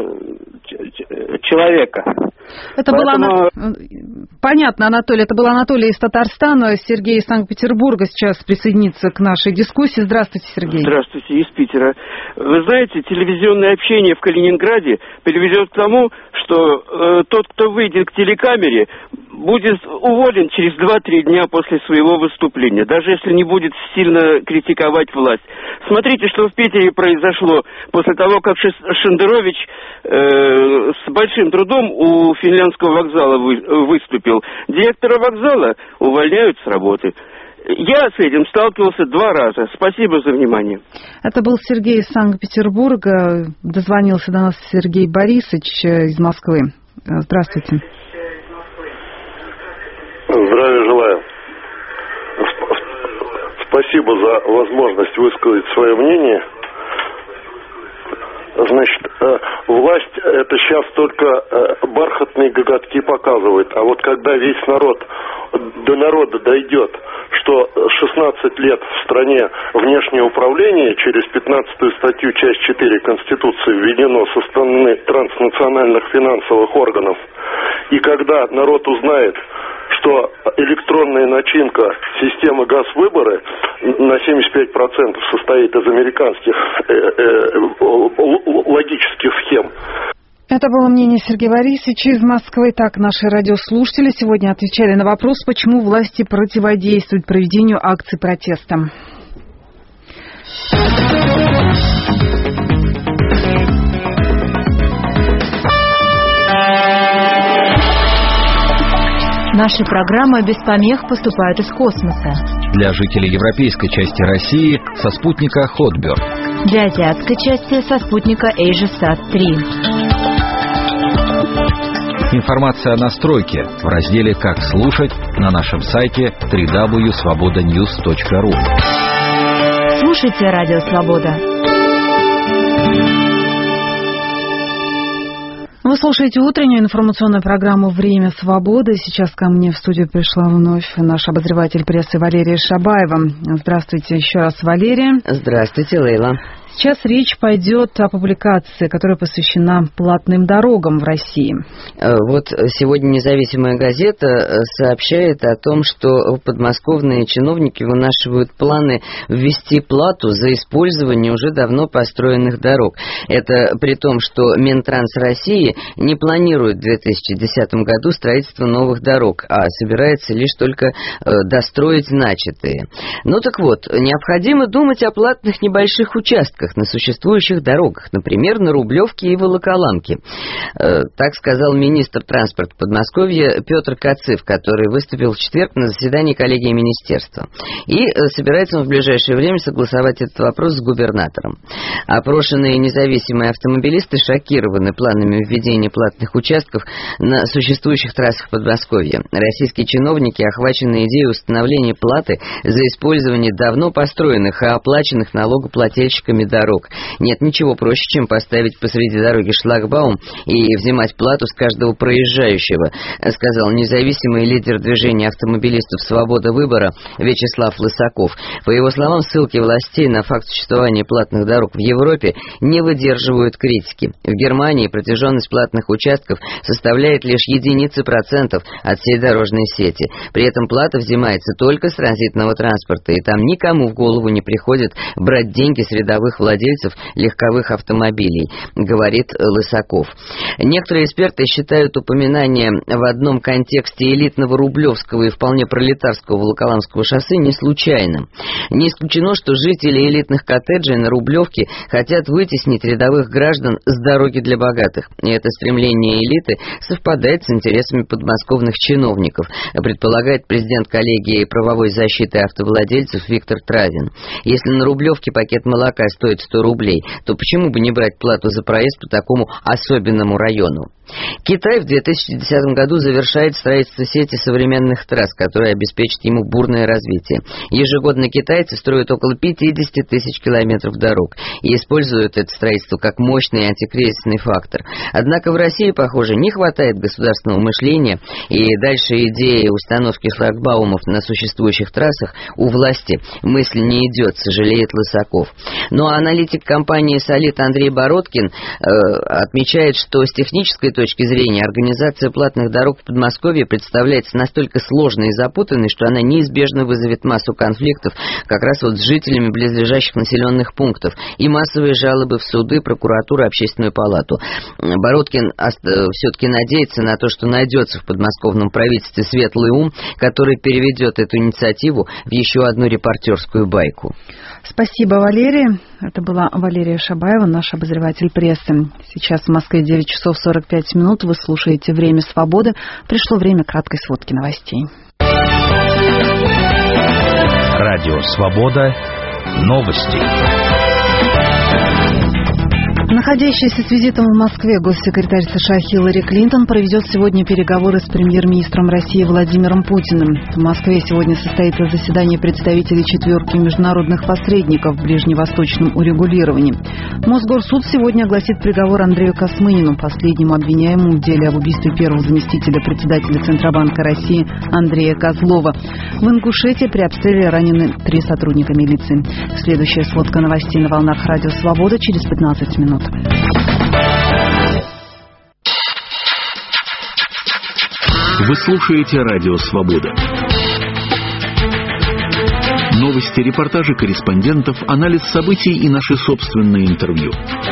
человека. Это было... Понятно, Анатолий. Это был Анатолий из Татарстана. Сергей из Санкт-Петербурга сейчас присоединится к нашей дискуссии. Здравствуйте, Сергей. Здравствуйте, из Питера. Вы знаете, телевизионное общение в Калининграде приведет к тому, что тот, кто выйдет к телекамере, будет уволен через 2-3 дня после своего выступления, даже если не будет сильно критиковать власть. Смотрите, что в Питере произошло после того, как Шендерович с большим трудом у Финляндского вокзала выступил. Директора вокзала увольняют с работы. Я с этим сталкивался 2 раза. Спасибо за внимание. Это был Сергей из Санкт-Петербурга. Дозвонился до нас Сергей Борисович из Москвы. Здравствуйте. Здравия желаю. Спасибо за возможность высказать свое мнение. Значит, власть это сейчас только бархатные коготки показывает, а вот когда весь народ до народа дойдет, что 16 лет в стране внешнее управление через 15-ю статью, часть 4 Конституции введено со стороны транснациональных финансовых органов. И когда народ узнает, что электронная начинка системы газвыборы на 75% состоит из американских логических схем. Это было мнение Сергея Борисовича из Москвы. Так, наши радиослушатели сегодня отвечали на вопрос, почему власти противодействуют проведению акций протеста. Наши программы без помех поступают из космоса. Для жителей европейской части России со спутника Хотберг. Для азиатской части со спутника AsiaSat-3. Информация о настройке в разделе «Как слушать» на нашем сайте www.svobodanews.ru. Слушайте Радио Свобода. Вы слушаете утреннюю информационную программу «Время свободы». Сейчас ко мне в студию пришла вновь наш обозреватель прессы Валерия Шабаева. Здравствуйте еще раз, Валерия. Здравствуйте, Лейла. Сейчас речь пойдет о публикации, которая посвящена платным дорогам в России. Вот сегодня «Независимая газета» сообщает о том, что подмосковные чиновники вынашивают планы ввести плату за использование уже давно построенных дорог. Это при том, что Минтранс России не планирует в 2010 году строительство новых дорог, а собирается лишь только достроить начатые. Ну так вот, необходимо думать о платных небольших участках на существующих дорогах, например, на Рублевке и Волоколамке. Так сказал министр транспорта Подмосковья Петр Кацив, который выступил в четверг на заседании коллегии министерства. И собирается он в ближайшее время согласовать этот вопрос с губернатором. Опрошенные независимые автомобилисты шокированы планами введения платных участков на существующих трассах Подмосковья. Российские чиновники охвачены идеей установления платы за использование давно построенных и оплаченных налогоплательщиками дорог. Нет ничего проще, чем поставить посреди дороги шлагбаум и взимать плату с каждого проезжающего, сказал независимый лидер движения автомобилистов «Свобода выбора» Вячеслав Лысаков. По его словам, ссылки властей на факт существования платных дорог в Европе не выдерживают критики. В Германии протяженность платных участков составляет лишь 0,1% от всей дорожной сети. При этом плата взимается только с транзитного транспорта, и там никому в голову не приходит брать деньги с рядовых владельцев легковых автомобилей, говорит Лысаков. Некоторые эксперты считают упоминание в одном контексте элитного Рублевского и вполне пролетарского Волоколамского шоссе не случайным. Не исключено, что жители элитных коттеджей на Рублевке хотят вытеснить рядовых граждан с дороги для богатых. И это стремление элиты совпадает с интересами подмосковных чиновников, предполагает президент коллегии правовой защиты автовладельцев Виктор Травин. Если на Рублевке пакет молока стоит 100 рублей, то почему бы не брать плату за проезд по такому особенному району? Китай в 2010 году завершает строительство сети современных трасс, которая обеспечит ему бурное развитие. Ежегодно китайцы строят около 50 тысяч километров дорог и используют это строительство как мощный антикризисный фактор. Однако в России, похоже, не хватает государственного мышления, и дальше идеи установки шлагбаумов на существующих трассах у власти мысль не идет, сожалеет Лысаков. Ну а аналитик компании «Солид» Андрей Бородкин отмечает, что с технической точки зрения организация платных дорог в Подмосковье представляется настолько сложной и запутанной, что она неизбежно вызовет массу конфликтов как раз вот с жителями близлежащих населенных пунктов и массовые жалобы в суды, прокуратуру, общественную палату. Бородкин все-таки надеется на то, что найдется в подмосковном правительстве светлый ум, который переведет эту инициативу в еще одну репортерскую байку. Спасибо, Валерия. Это была Валерия Шабаева, наш обозреватель прессы. Сейчас в Москве 9 часов 45 минут. Вы слушаете «Время свободы». Пришло время краткой сводки новостей. Радио «Свобода». Новости. Находящийся с визитом в Москве госсекретарь США Хиллари Клинтон проведет сегодня переговоры с премьер-министром России Владимиром Путиным. В Москве сегодня состоится заседание представителей четверки международных посредников в ближневосточном урегулировании. Мосгорсуд сегодня огласит приговор Андрею Космынину, последнему обвиняемому в деле об убийстве первого заместителя председателя Центробанка России Андрея Козлова. В Ингушетии при обстреле ранены 3 сотрудника милиции. Следующая сводка новостей на волнах Радио Свобода через 15 минут. Вы слушаете Радио Свобода. Новости, репортажи корреспондентов, анализ событий и наши собственные интервью.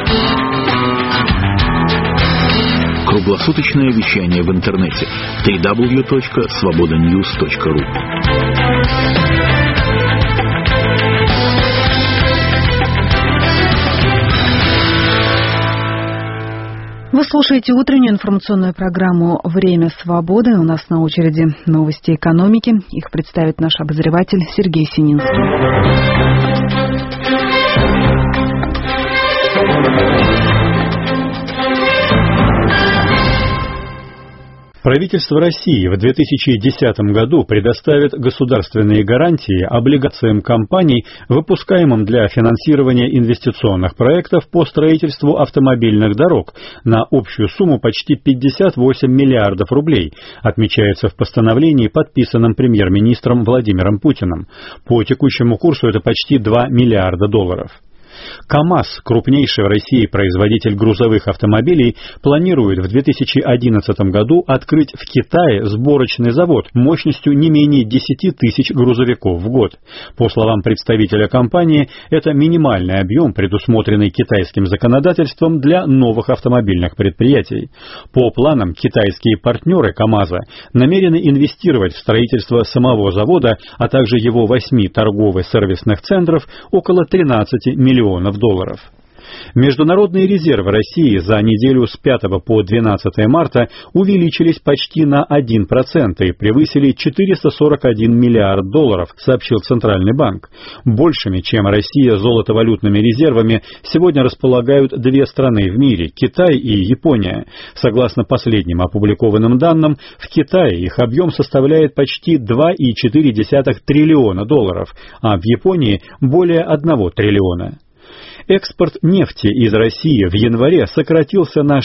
Круглосуточное вещание в интернете www.svobodanews.ru. Вы слушаете утреннюю информационную программу «Время свободы». У нас на очереди новости экономики. Их представит наш обозреватель Сергей Сининский. Правительство России в 2010 году предоставит государственные гарантии облигациям компаний, выпускаемым для финансирования инвестиционных проектов по строительству автомобильных дорог на общую сумму почти 58 миллиардов рублей, отмечается в постановлении, подписанном премьер-министром Владимиром Путиным. По текущему курсу это почти 2 миллиарда долларов. КАМАЗ, крупнейший в России производитель грузовых автомобилей, планирует в 2011 году открыть в Китае сборочный завод мощностью не менее 10 тысяч грузовиков в год. По словам представителя компании, это минимальный объем, предусмотренный китайским законодательством для новых автомобильных предприятий. По планам, китайские партнеры КАМАЗа намерены инвестировать в строительство самого завода, а также его 8 торгово-сервисных центров около 13 миллионов долларов. Международные резервы России за неделю с 5 по 12 марта увеличились почти на 1% и превысили 441 миллиард долларов, сообщил Центральный банк. Большими, чем Россия, золотовалютными резервами сегодня располагают 2 страны в мире – Китай и Япония. Согласно последним опубликованным данным, в Китае их объем составляет почти 2,4 триллиона долларов, а в Японии – более 1 триллиона. Экспорт нефти из России в январе сократился на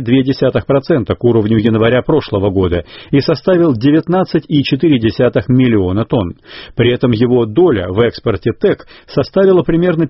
6,2% к уровню января прошлого года и составил 19,4 миллиона тонн. При этом его доля в экспорте ТЭК составила примерно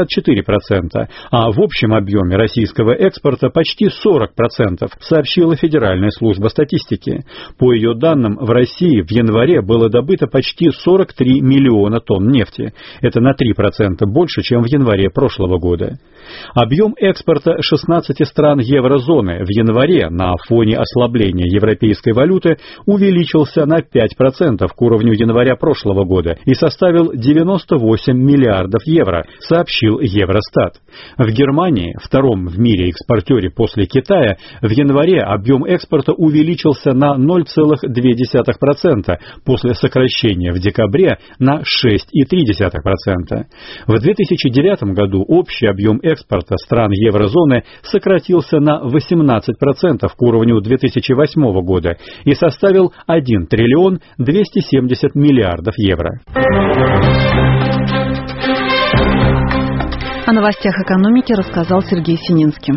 54%, а в общем объеме российского экспорта почти 40%, сообщила Федеральная служба статистики. По ее данным, в России в январе было добыто почти 43 миллиона тонн нефти. Это на 3% больше, чем в январе прошлого года. Объем экспорта 16 стран еврозоны в январе на фоне ослабления европейской валюты увеличился на 5% к уровню января прошлого года и составил 98 миллиардов евро, сообщил Евростат. В Германии, втором в мире экспортере после Китая, в январе объем экспорта увеличился на 0,2% после сокращения в декабре на 6,3%. В 2009 году общий объем экспорта стран еврозоны сократился на 18% к уровню 2008 года и составил 1 триллион 270 миллиардов евро. О новостях экономики рассказал Сергей Сининский.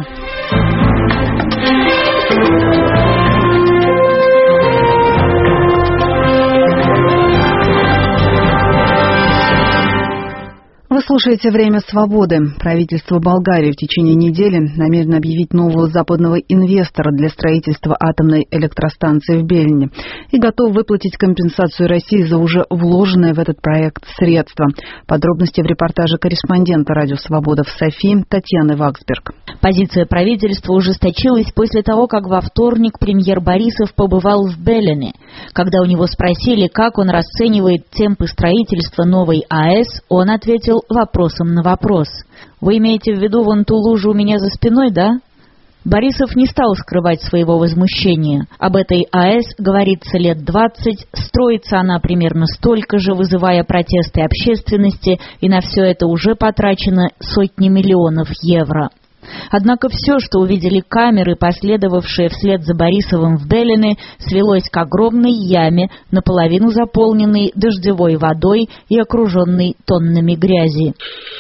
Вы слушаете «Время свободы». Правительство Болгарии в течение недели намерено объявить нового западного инвестора для строительства атомной электростанции в Белене и готов выплатить компенсацию России за уже вложенные в этот проект средства. Подробности в репортаже корреспондента «Радио Свобода» в Софии Татьяны Ваксберг. Позиция правительства ужесточилась после того, как во вторник премьер Борисов побывал в Белене. Когда у него спросили, как он расценивает темпы строительства новой АЭС, он ответил вопросом на вопрос. «Вы имеете в виду вон ту лужу у меня за спиной, да?» Борисов не стал скрывать своего возмущения. Об этой АЭС говорится лет 20, строится она примерно столько же, вызывая протесты общественности, и на все это уже потрачено сотни миллионов евро. Однако все, что увидели камеры, последовавшие вслед за Борисовым в Белене, свелось к огромной яме, наполовину заполненной дождевой водой и окруженной тоннами грязи.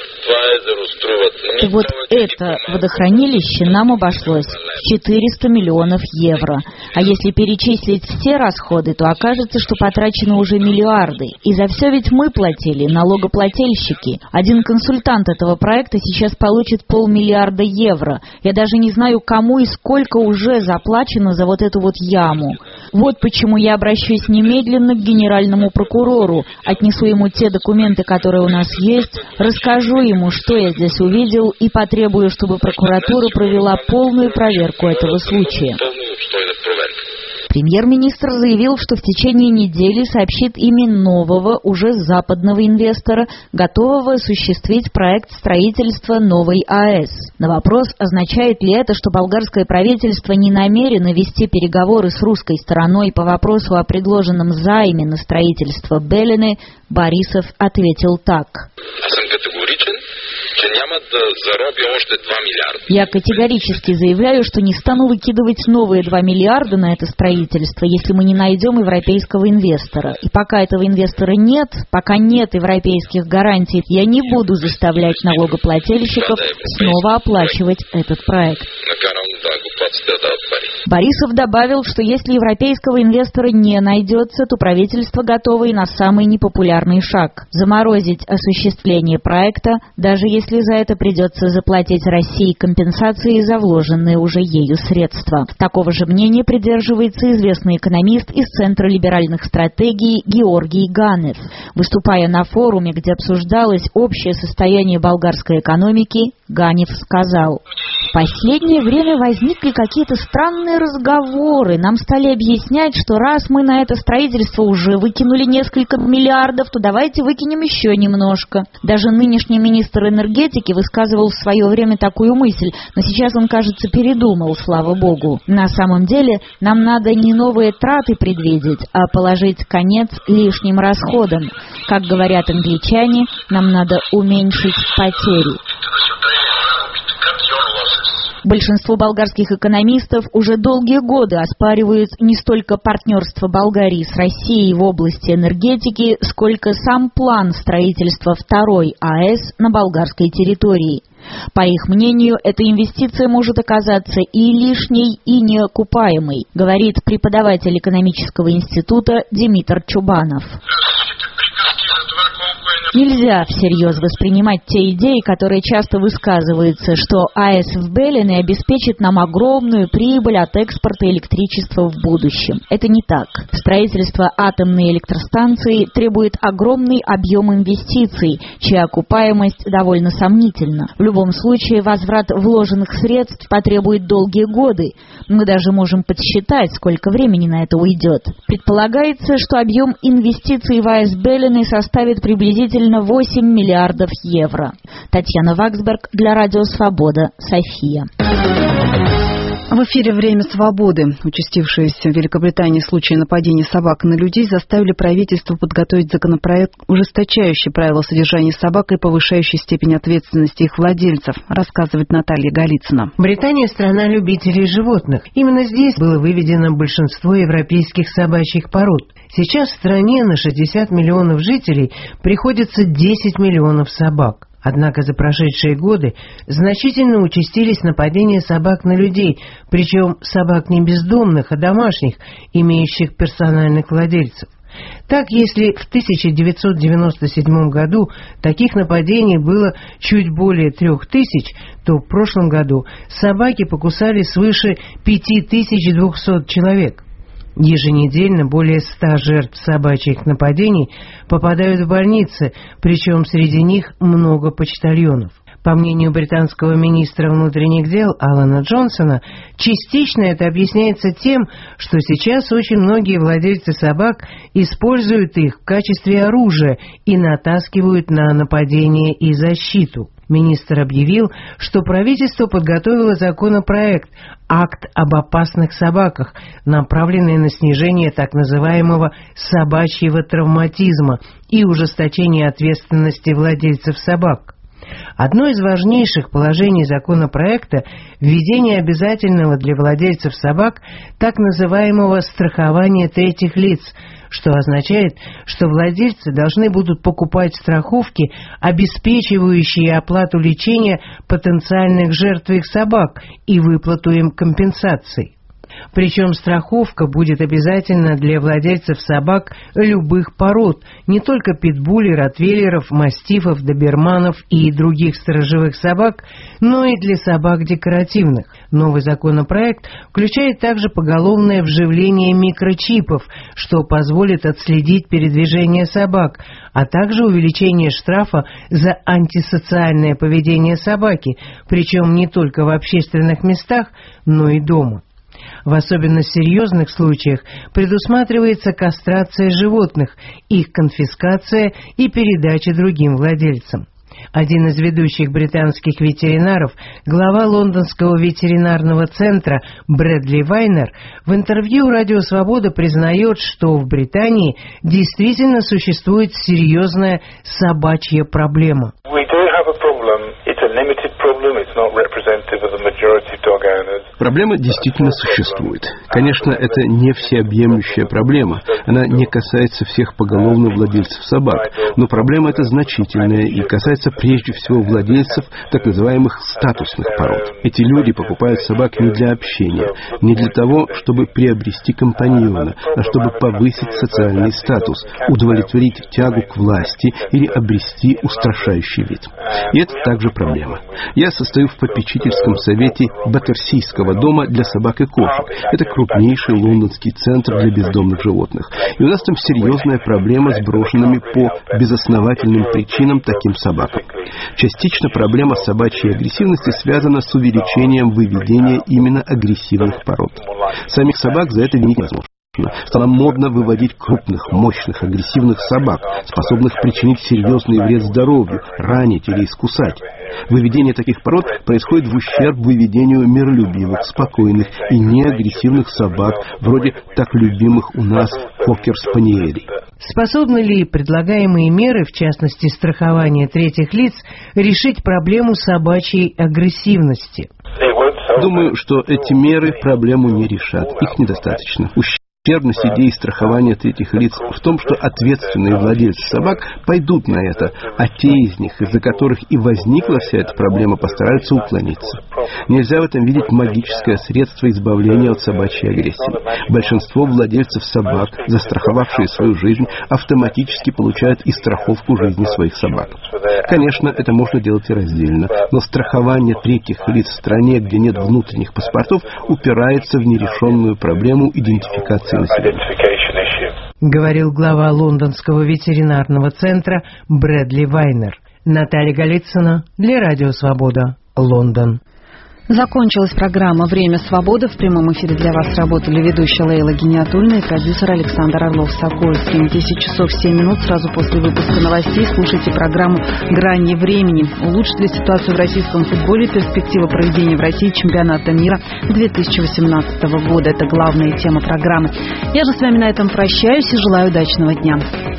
И вот это водохранилище нам обошлось в 400 миллионов евро. А если перечислить все расходы, то окажется, что потрачено уже миллиарды. И за все ведь мы платили, налогоплательщики. Один консультант этого проекта сейчас получит 500 миллиона евро. Я даже не знаю, кому и сколько уже заплачено за вот эту вот яму. Вот почему я обращусь немедленно к генеральному прокурору, отнесу ему те документы, которые у нас есть, расскажу ему, что я здесь увидел, и потребую, чтобы прокуратура провела полную проверку этого случая. Премьер-министр заявил, что в течение недели сообщит имя нового, уже западного инвестора, готового осуществить проект строительства новой АЭС. На вопрос, означает ли это, что болгарское правительство не намерено вести переговоры с русской стороной по вопросу о предложенном займе на строительство Белене, Борисов ответил так. Я категорически заявляю, что не стану выкидывать новые 2 миллиарда на это строительство, если мы не найдем европейского инвестора. И пока этого инвестора нет, пока нет европейских гарантий, я не буду заставлять налогоплательщиков снова оплачивать этот проект. Борисов добавил, что если европейского инвестора не найдется, то правительство готово и на самый непопулярный шаг – заморозить осуществление проекта, даже если за это придется заплатить России компенсации за вложенные уже ею средства. Такого же мнения придерживается известный экономист из Центра либеральных стратегий Георгий Ганев. Выступая на форуме, где обсуждалось общее состояние болгарской экономики, Ганев сказал: «В последнее время возникли какие-то странные разговоры. Нам стали объяснять, что раз мы на это строительство уже выкинули несколько миллиардов, то давайте выкинем еще немножко». Даже нынешний министр энергетики высказывал в свое время такую мысль, но сейчас он, кажется, передумал, слава богу. На самом деле, нам надо не новые траты предвидеть, а положить конец лишним расходам. Как говорят англичане, нам надо уменьшить потери. Большинство болгарских экономистов уже долгие годы оспаривают не столько партнерство Болгарии с Россией в области энергетики, сколько сам план строительства второй АЭС на болгарской территории. По их мнению, эта инвестиция может оказаться и лишней, и неокупаемой, говорит преподаватель экономического института Димитр Чубанов. Нельзя всерьез воспринимать те идеи, которые часто высказываются, что АЭС в Белене обеспечит нам огромную прибыль от экспорта электричества в будущем. Это не так. Строительство атомной электростанции требует огромный объем инвестиций, чья окупаемость довольно сомнительна. В любом случае, возврат вложенных средств потребует долгие годы. Мы даже можем подсчитать, сколько времени на это уйдет. Предполагается, что объем инвестиций в АЭС Белене составит приблизительно 8 миллиардов евро. Татьяна Ваксберг для Радио Свобода, София. В эфире «Время свободы». Участившиеся в Великобритании случаи нападения собак на людей заставили правительство подготовить законопроект, ужесточающий правила содержания собак и повышающий степень ответственности их владельцев, рассказывает Наталья Голицына. Британия – страна любителей животных. Именно здесь было выведено большинство европейских собачьих пород. Сейчас в стране на 60 миллионов жителей приходится 10 миллионов собак. Однако за прошедшие годы значительно участились нападения собак на людей, причем собак не бездомных, а домашних, имеющих персональных владельцев. Так, если в 1997 году таких нападений было чуть более 3000, то в прошлом году собаки покусали свыше 5200 человек. Еженедельно более 100 жертв собачьих нападений попадают в больницы, причем среди них много почтальонов. По мнению британского министра внутренних дел Алана Джонсона, частично это объясняется тем, что сейчас очень многие владельцы собак используют их в качестве оружия и натаскивают на нападение и защиту. Министр объявил, что правительство подготовило законопроект «Акт об опасных собаках», направленный на снижение так называемого собачьего травматизма и ужесточение ответственности владельцев собак. Одно из важнейших положений законопроекта – введение обязательного для владельцев собак так называемого страхования третьих лиц, что означает, что владельцы должны будут покупать страховки, обеспечивающие оплату лечения потенциальных жертв их собак и выплату им компенсаций. Причем страховка будет обязательна для владельцев собак любых пород, не только питбулей, ротвейлеров, мастифов, доберманов и других сторожевых собак, но и для собак декоративных. Новый законопроект включает также поголовное вживление микрочипов, что позволит отследить передвижение собак, а также увеличение штрафа за антисоциальное поведение собаки, причем не только в общественных местах, но и дома. В особенно серьезных случаях предусматривается кастрация животных, их конфискация и передача другим владельцам. Один из ведущих британских ветеринаров, глава лондонского ветеринарного центра Брэдли Вайнер, в интервью «Радио Свобода» признает, что в Британии действительно существует серьезная собачья проблема. Проблема действительно существует. Конечно, это не всеобъемлющая проблема. Она не касается всех поголовно владельцев собак. Но проблема эта значительная и касается прежде всего владельцев так называемых статусных пород. Эти люди покупают собак не для общения, не для того, чтобы приобрести компаньона, а чтобы повысить социальный статус, удовлетворить тягу к власти или обрести устрашающий вид. И это также проблема. Я состою в попечительском совете Баттерсийского дома для собак и кошек. Это крупнейший лондонский центр для бездомных животных. И у нас там серьезная проблема с брошенными по безосновательным причинам таким собакам. Частично проблема собачьей агрессивности связана с увеличением выведения именно агрессивных пород. Самих собак за это винить невозможно. Стало модно выводить крупных, мощных, агрессивных собак, способных причинить серьезный вред здоровью, ранить или искусать. Выведение таких пород происходит в ущерб выведению миролюбивых, спокойных и неагрессивных собак, вроде так любимых у нас кокер-спаниелей. Способны ли предлагаемые меры, в частности страхование третьих лиц, решить проблему собачьей агрессивности? Думаю, что эти меры проблему не решат. Их недостаточно. Ущербность идеи страхования третьих лиц в том, что ответственные владельцы собак пойдут на это, а те из них, из-за которых и возникла вся эта проблема, постараются уклониться. Нельзя в этом видеть магическое средство избавления от собачьей агрессии. Большинство владельцев собак, застраховавшие свою жизнь, автоматически получают и страховку жизни своих собак. Конечно, это можно делать и раздельно, но страхование третьих лиц в стране, где нет внутренних паспортов, упирается в нерешенную проблему идентификации населения. Говорил глава лондонского ветеринарного центра Брэдли Вайнер. Наталья Голицына для Радио Свобода, Лондон. Закончилась программа «Время свободы». В прямом эфире для вас работали ведущая Лейла Гиниатульна и продюсер Александр Орлов-Сокольский. 10 часов 7 минут сразу после выпуска новостей слушайте программу «Грани времени». Улучшит ли ситуацию в российском футболе перспектива проведения в России чемпионата мира 2018 года? Это главная тема программы. Я же с вами на этом прощаюсь и желаю удачного дня.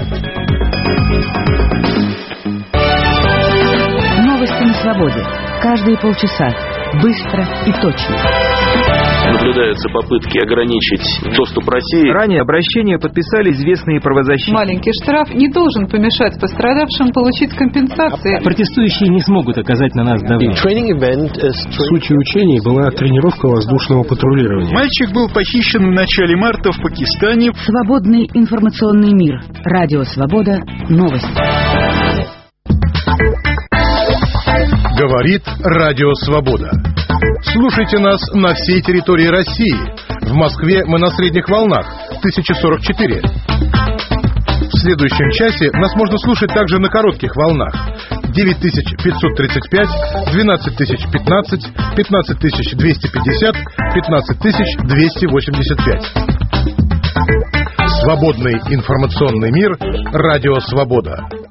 Новости на свободе. Каждые полчаса. Быстро и точно. Наблюдаются попытки ограничить доступ России. Ранее обращение подписали известные правозащитники. Маленький штраф не должен помешать пострадавшим получить компенсации. Протестующие не смогут оказать на нас давление. Сутью учений была тренировка воздушного патрулирования. Мальчик был похищен в начале марта в Пакистане. Свободный информационный мир. Радио Свобода. Новости. Говорит Радио Свобода. Слушайте нас на всей территории России. В Москве мы на средних волнах 1044. В следующем часе нас можно слушать также на коротких волнах 9535, 12015, 15250, 15285. Свободный информационный мир. Радио Свобода.